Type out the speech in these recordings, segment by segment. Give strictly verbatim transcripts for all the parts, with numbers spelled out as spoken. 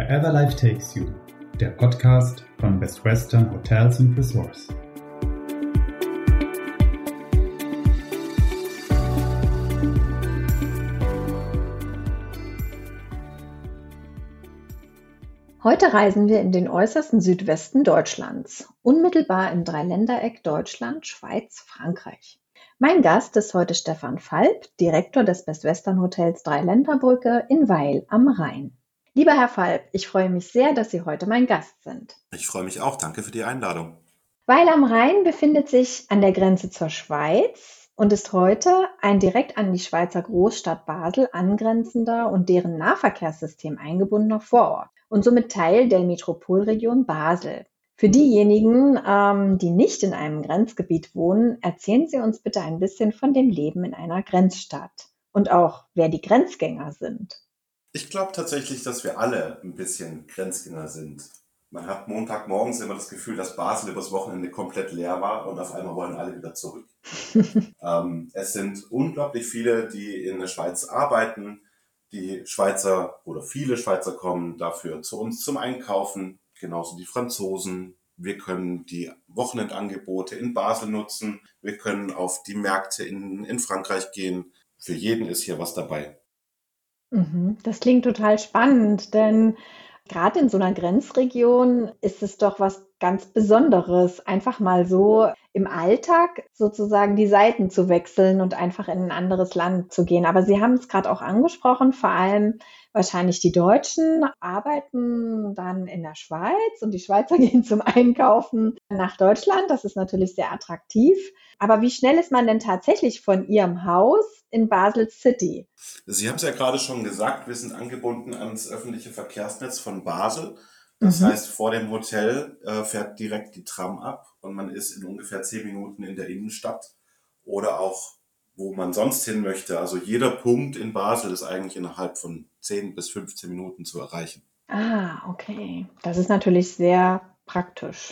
Wherever Life Takes You, der Podcast von Best Western Hotels and Resorts. Heute reisen wir in den äußersten Südwesten Deutschlands, unmittelbar im Dreiländereck Deutschland, Schweiz, Frankreich. Mein Gast ist heute Stefan Falb, Direktor des Best Western Hotels Dreiländerbrücke in Weil am Rhein. Lieber Herr Falb, ich freue mich sehr, dass Sie heute mein Gast sind. Ich freue mich auch. Danke für die Einladung. Weil am Rhein befindet sich an der Grenze zur Schweiz und ist heute ein direkt an die Schweizer Großstadt Basel angrenzender und deren Nahverkehrssystem eingebundener Vorort und somit Teil der Metropolregion Basel. Für diejenigen, ähm, die nicht in einem Grenzgebiet wohnen, erzählen Sie uns bitte ein bisschen von dem Leben in einer Grenzstadt und auch, wer die Grenzgänger sind. Ich glaube tatsächlich, dass wir alle ein bisschen Grenzgänger sind. Man hat Montagmorgens immer das Gefühl, dass Basel übers Wochenende komplett leer war und auf einmal wollen alle wieder zurück. ähm, es sind unglaublich viele, die in der Schweiz arbeiten. Die Schweizer oder viele Schweizer kommen dafür zu uns zum Einkaufen, genauso die Franzosen. Wir können die Wochenendangebote in Basel nutzen. Wir können auf die Märkte in, in Frankreich gehen. Für jeden ist hier was dabei. Das klingt total spannend, denn gerade in so einer Grenzregion ist es doch was ganz Besonderes, einfach mal so im Alltag sozusagen die Seiten zu wechseln und einfach in ein anderes Land zu gehen. Aber Sie haben es gerade auch angesprochen, vor allem wahrscheinlich die Deutschen arbeiten dann in der Schweiz und die Schweizer gehen zum Einkaufen nach Deutschland. Das ist natürlich sehr attraktiv. Aber wie schnell ist man denn tatsächlich von Ihrem Haus in Basel City? Sie haben es ja gerade schon gesagt, wir sind angebunden ans öffentliche Verkehrsnetz von Basel. Das mhm. heißt, vor dem Hotel äh, fährt direkt die Tram ab und man ist in ungefähr zehn Minuten in der Innenstadt oder auch, wo man sonst hin möchte. Also jeder Punkt in Basel ist eigentlich innerhalb von zehn bis fünfzehn Minuten zu erreichen. Ah, okay. Das ist natürlich sehr praktisch.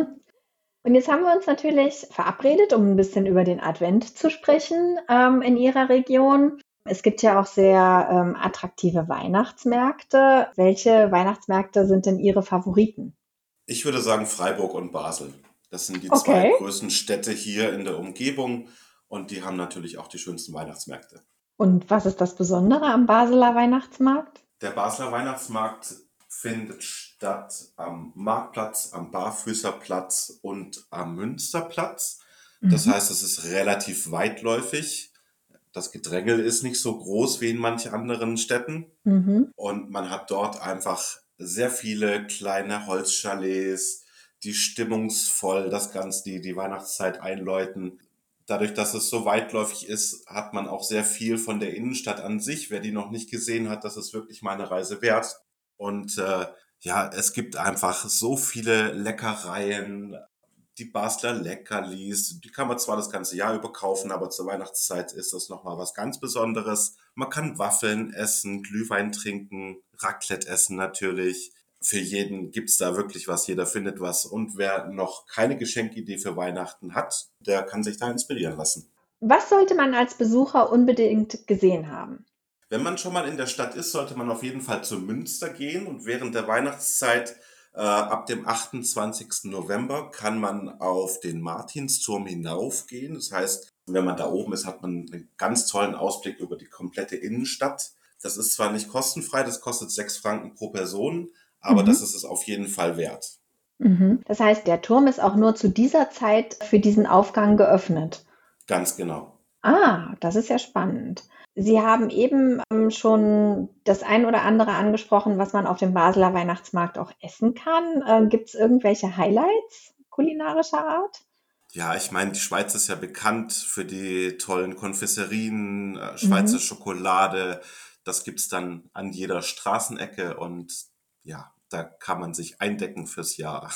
Und jetzt haben wir uns natürlich verabredet, um ein bisschen über den Advent zu sprechen ähm, in Ihrer Region. Es gibt ja auch sehr ähm, attraktive Weihnachtsmärkte. Welche Weihnachtsmärkte sind denn Ihre Favoriten? Ich würde sagen Freiburg und Basel. Das sind die Okay. zwei größten Städte hier in der Umgebung und die haben natürlich auch die schönsten Weihnachtsmärkte. Und was ist das Besondere am Basler Weihnachtsmarkt? Der Basler Weihnachtsmarkt findet statt am Marktplatz, am Barfüßerplatz und am Münsterplatz. Das Mhm. heißt, es ist relativ weitläufig. Das Gedrängel ist nicht so groß wie in manchen anderen Städten. Mhm. Und man hat dort einfach sehr viele kleine Holzchalets, die stimmungsvoll das Ganze, die, die Weihnachtszeit einläuten. Dadurch, dass es so weitläufig ist, hat man auch sehr viel von der Innenstadt an sich. Wer die noch nicht gesehen hat, das ist wirklich mal eine Reise wert. Und äh, ja, es gibt einfach so viele Leckereien. Die Basler Leckerlis, die kann man zwar das ganze Jahr über kaufen, aber zur Weihnachtszeit ist das nochmal was ganz Besonderes. Man kann Waffeln essen, Glühwein trinken, Raclette essen natürlich. Für jeden gibt's da wirklich was, jeder findet was. Und wer noch keine Geschenkidee für Weihnachten hat, der kann sich da inspirieren lassen. Was sollte man als Besucher unbedingt gesehen haben? Wenn man schon mal in der Stadt ist, sollte man auf jeden Fall zu Münster gehen und während der Weihnachtszeit Äh, ab dem achtundzwanzigsten November kann man auf den Martinsturm hinaufgehen. Das heißt, wenn man da oben ist, hat man einen ganz tollen Ausblick über die komplette Innenstadt. Das ist zwar nicht kostenfrei, das kostet sechs Franken pro Person, aber Mhm. das ist es auf jeden Fall wert. Mhm. Das heißt, der Turm ist auch nur zu dieser Zeit für diesen Aufgang geöffnet. Ganz genau. Ah, das ist ja spannend. Sie haben eben ähm, schon das ein oder andere angesprochen, was man auf dem Basler Weihnachtsmarkt auch essen kann. Äh, gibt es irgendwelche Highlights kulinarischer Art? Ja, ich meine, die Schweiz ist ja bekannt für die tollen Konfiserien, äh, Schweizer Mhm. Schokolade. Das gibt's dann an jeder Straßenecke und ja, da kann man sich eindecken fürs Jahr.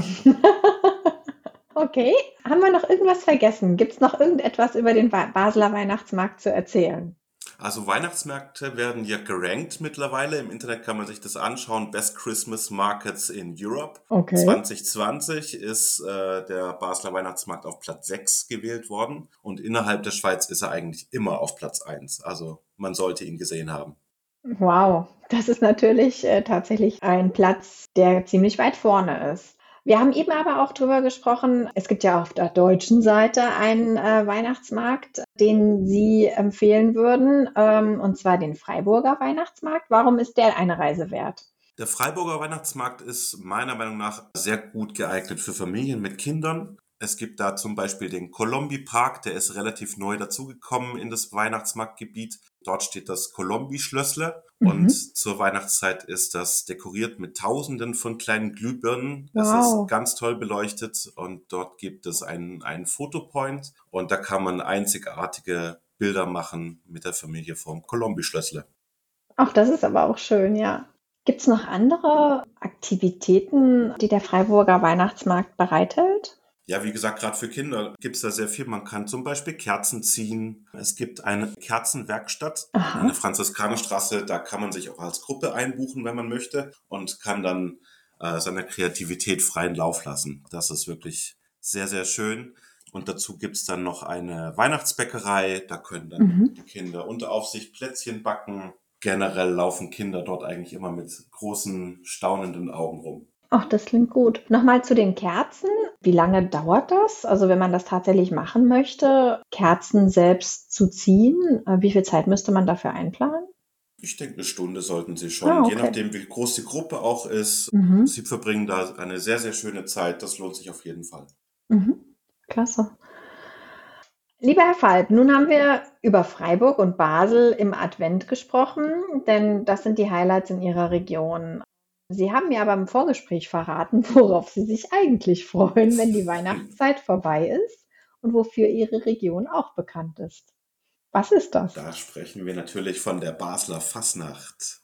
Okay. Haben wir noch irgendwas vergessen? Gibt es noch irgendetwas über den Ba- Basler Weihnachtsmarkt zu erzählen? Also Weihnachtsmärkte werden ja gerankt mittlerweile. Im Internet kann man sich das anschauen. Best Christmas Markets in Europe. Okay. zwanzig zwanzig ist äh, der Basler Weihnachtsmarkt auf Platz sechs gewählt worden. Und innerhalb der Schweiz ist er eigentlich immer auf Platz eins. Also man sollte ihn gesehen haben. Wow, das ist natürlich äh, tatsächlich ein Platz, der ziemlich weit vorne ist. Wir haben eben aber auch drüber gesprochen, es gibt ja auf der deutschen Seite einen äh, Weihnachtsmarkt, den Sie empfehlen würden, ähm, und zwar den Freiburger Weihnachtsmarkt. Warum ist der eine Reise wert? Der Freiburger Weihnachtsmarkt ist meiner Meinung nach sehr gut geeignet für Familien mit Kindern. Es gibt da zum Beispiel den Colombi Park, der ist relativ neu dazugekommen in das Weihnachtsmarktgebiet. Dort steht das Colombi-Schlössle und Mhm. zur Weihnachtszeit ist das dekoriert mit Tausenden von kleinen Glühbirnen. Es ist Wow. ganz toll beleuchtet und dort gibt es einen, einen Fotopoint und da kann man einzigartige Bilder machen mit der Familie vom Colombi-Schlössle. Ach, das ist aber auch schön, ja. Gibt es noch andere Aktivitäten, die der Freiburger Weihnachtsmarkt bereithält? Ja, wie gesagt, gerade für Kinder gibt's da sehr viel. Man kann zum Beispiel Kerzen ziehen. Es gibt eine Kerzenwerkstatt an der Aha. Franziskanerstraße. Da kann man sich auch als Gruppe einbuchen, wenn man möchte, und kann dann äh, seiner Kreativität freien Lauf lassen. Das ist wirklich sehr, sehr schön. Und dazu gibt's dann noch eine Weihnachtsbäckerei. Da können dann Mhm. die Kinder unter Aufsicht Plätzchen backen. Generell laufen Kinder dort eigentlich immer mit großen, staunenden Augen rum. Ach, das klingt gut. Nochmal zu den Kerzen. Wie lange dauert das? Also wenn man das tatsächlich machen möchte, Kerzen selbst zu ziehen, äh, wie viel Zeit müsste man dafür einplanen? Ich denke, eine Stunde sollten Sie Ah, schon, je okay. nachdem, wie groß die Gruppe auch ist. Mhm. Sie verbringen da eine sehr, sehr schöne Zeit. Das lohnt sich auf jeden Fall. Mhm. Klasse. Lieber Herr Falk, nun haben wir über Freiburg und Basel im Advent gesprochen, denn das sind die Highlights in Ihrer Region. Sie haben mir aber im Vorgespräch verraten, worauf Sie sich eigentlich freuen, wenn die Weihnachtszeit vorbei ist und wofür Ihre Region auch bekannt ist. Was ist das? Da sprechen wir natürlich von der Basler Fasnacht.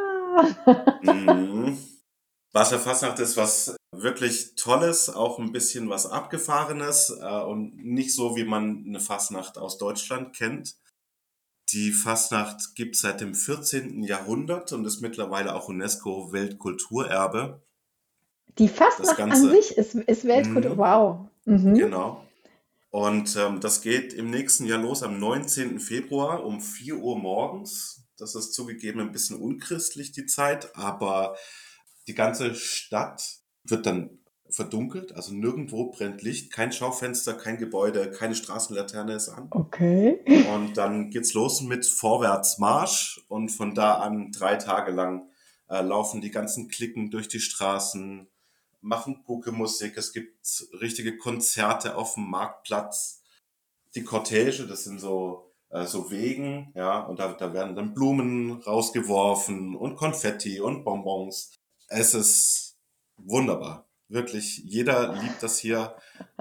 Ah. Mhm. Basler Fasnacht ist was wirklich Tolles, auch ein bisschen was Abgefahrenes äh, und nicht so, wie man eine Fasnacht aus Deutschland kennt. Die Fasnacht gibt es seit dem vierzehnten. Jahrhundert und ist mittlerweile auch UNESCO-Weltkulturerbe. Die Das Fastnacht an Ganze, sich ist, ist Weltkultur. mhm, Wow. Mhm. genau. Und ähm, das geht im nächsten Jahr los am neunzehnten Februar um vier Uhr morgens. Das ist zugegeben ein bisschen unchristlich, die Zeit, aber die ganze Stadt wird dann verdunkelt, also nirgendwo brennt Licht, kein Schaufenster, kein Gebäude, keine Straßenlaterne ist an. Okay. Und dann geht's los mit Vorwärtsmarsch und von da an drei Tage lang äh, laufen die ganzen Cliquen durch die Straßen, machen Pucke-Musik, es gibt richtige Konzerte auf dem Marktplatz. Die Cortège, das sind so, äh, so Wegen, ja, und da, da werden dann Blumen rausgeworfen und Konfetti und Bonbons. Es ist wunderbar. Wirklich, jeder liebt das hier.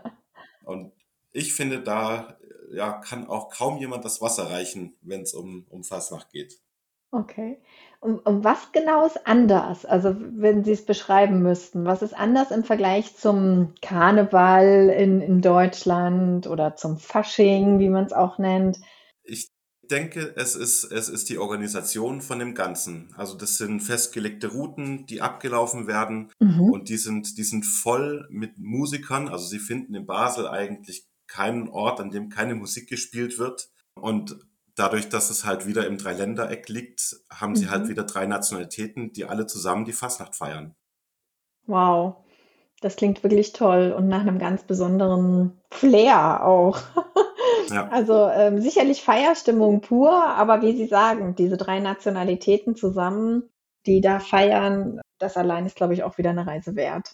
Und ich finde, da äh, ja, kann auch kaum jemand das Wasser reichen, wenn es um, um Fasnacht geht. Okay. Und, und was genau ist anders? Also wenn Sie es beschreiben müssten, was ist anders im Vergleich zum Karneval in, in Deutschland oder zum Fasching, wie man es auch nennt? Ich denke, es ist, es ist die Organisation von dem Ganzen. Also das sind festgelegte Routen, die abgelaufen werden Mhm. und die sind, die sind voll mit Musikern. Also Sie finden in Basel eigentlich keinen Ort, an dem keine Musik gespielt wird. Und dadurch, dass es halt wieder im Dreiländereck liegt, haben Sie halt Mhm. wieder drei Nationalitäten, die alle zusammen die Fasnacht feiern. Wow, das klingt wirklich toll und nach einem ganz besonderen Flair auch. Ja. Also ähm, sicherlich Feierstimmung pur, aber wie Sie sagen, diese drei Nationalitäten zusammen, die da feiern, das allein ist, glaube ich, auch wieder eine Reise wert.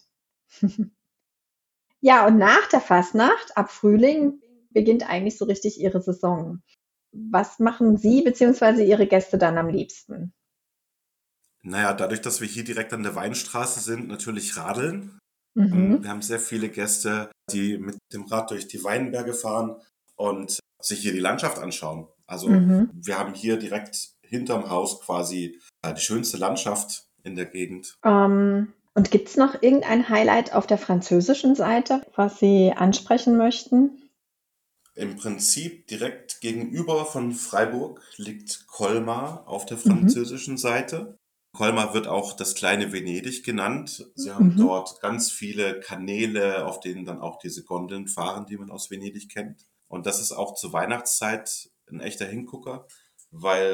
Ja, und nach der Fastnacht, ab Frühling, beginnt eigentlich so richtig Ihre Saison. Was machen Sie beziehungsweise Ihre Gäste dann am liebsten? Naja, dadurch, dass wir hier direkt an der Weinstraße sind, natürlich radeln. Ähm, Mhm. Wir haben sehr viele Gäste, die mit dem Rad durch die Weinberge fahren und sich hier die Landschaft anschauen. Also Mhm. wir haben hier direkt hinterm Haus quasi äh, die schönste Landschaft in der Gegend. Ähm, und gibt es noch irgendein Highlight auf der französischen Seite, was Sie ansprechen möchten? Im Prinzip direkt gegenüber von Freiburg liegt Colmar auf der Mhm. französischen Seite. Colmar wird auch das kleine Venedig genannt. Sie haben Mhm. dort ganz viele Kanäle, auf denen dann auch diese Gondeln fahren, die man aus Venedig kennt. Und das ist auch zur Weihnachtszeit ein echter Hingucker, weil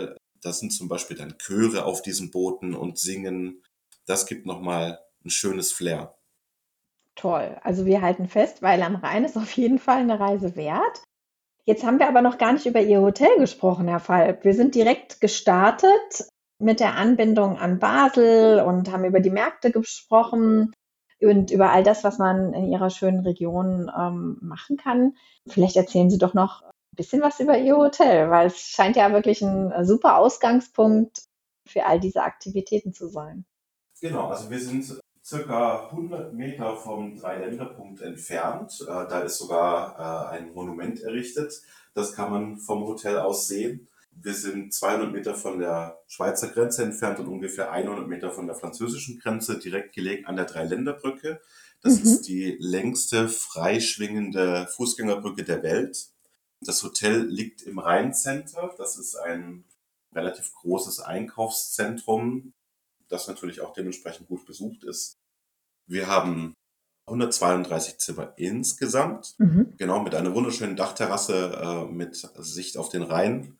Da sind zum Beispiel dann Chöre auf diesen Booten und singen. Das gibt nochmal ein schönes Flair. Toll. Also wir halten fest, Weil am Rhein ist auf jeden Fall eine Reise wert. Jetzt haben wir aber noch gar nicht über Ihr Hotel gesprochen, Herr Falb. Wir sind direkt gestartet mit der Anbindung an Basel und haben über die Märkte gesprochen und über all das, was man in Ihrer schönen Region ähm, machen kann. Vielleicht erzählen Sie doch noch ein bisschen was über Ihr Hotel, weil es scheint ja wirklich ein super Ausgangspunkt für all diese Aktivitäten zu sein. Genau, also wir sind circa hundert Meter vom Dreiländerpunkt entfernt. Äh, da ist sogar äh, ein Monument errichtet. Das kann man vom Hotel aus sehen. Wir sind zweihundert Meter von der Schweizer Grenze entfernt und ungefähr hundert Meter von der französischen Grenze, direkt gelegen an der Dreiländerbrücke. Das mhm. ist die längste freischwingende Fußgängerbrücke der Welt. Das Hotel liegt im Rhein-Center. Das ist ein relativ großes Einkaufszentrum, das natürlich auch dementsprechend gut besucht ist. Wir haben hundertzweiunddreißig Zimmer insgesamt, mhm. genau, mit einer wunderschönen Dachterrasse äh, mit Sicht auf den Rhein.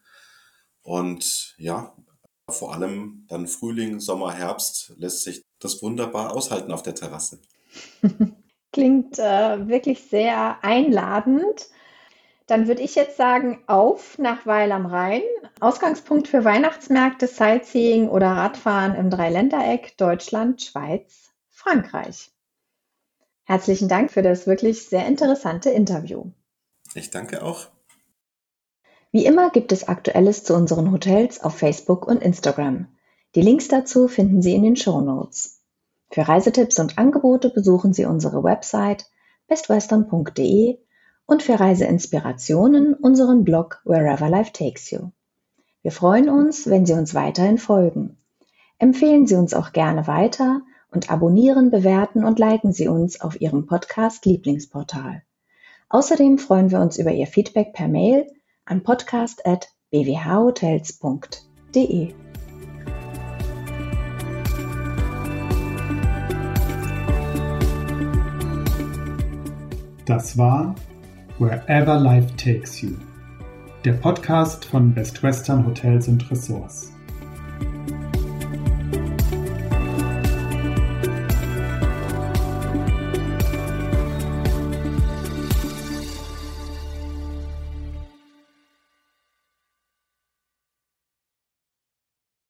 Und ja, vor allem dann Frühling, Sommer, Herbst lässt sich das wunderbar aushalten auf der Terrasse. Klingt äh, wirklich sehr einladend. Dann würde ich jetzt sagen, auf nach Weil am Rhein. Ausgangspunkt für Weihnachtsmärkte, Sightseeing oder Radfahren im Dreiländereck, Deutschland, Schweiz, Frankreich. Herzlichen Dank für das wirklich sehr interessante Interview. Ich danke auch. Wie immer gibt es Aktuelles zu unseren Hotels auf Facebook und Instagram. Die Links dazu finden Sie in den Shownotes. Für Reisetipps und Angebote besuchen Sie unsere Website best western punkt de und für Reiseinspirationen unseren Blog Wherever Life Takes You. Wir freuen uns, wenn Sie uns weiterhin folgen. Empfehlen Sie uns auch gerne weiter und abonnieren, bewerten und liken Sie uns auf Ihrem Podcast-Lieblingsportal. Außerdem freuen wir uns über Ihr Feedback per Mail an podcast at b w h hotels punkt de. Das war Wherever Life Takes You, der Podcast von Best Western Hotels und Resorts.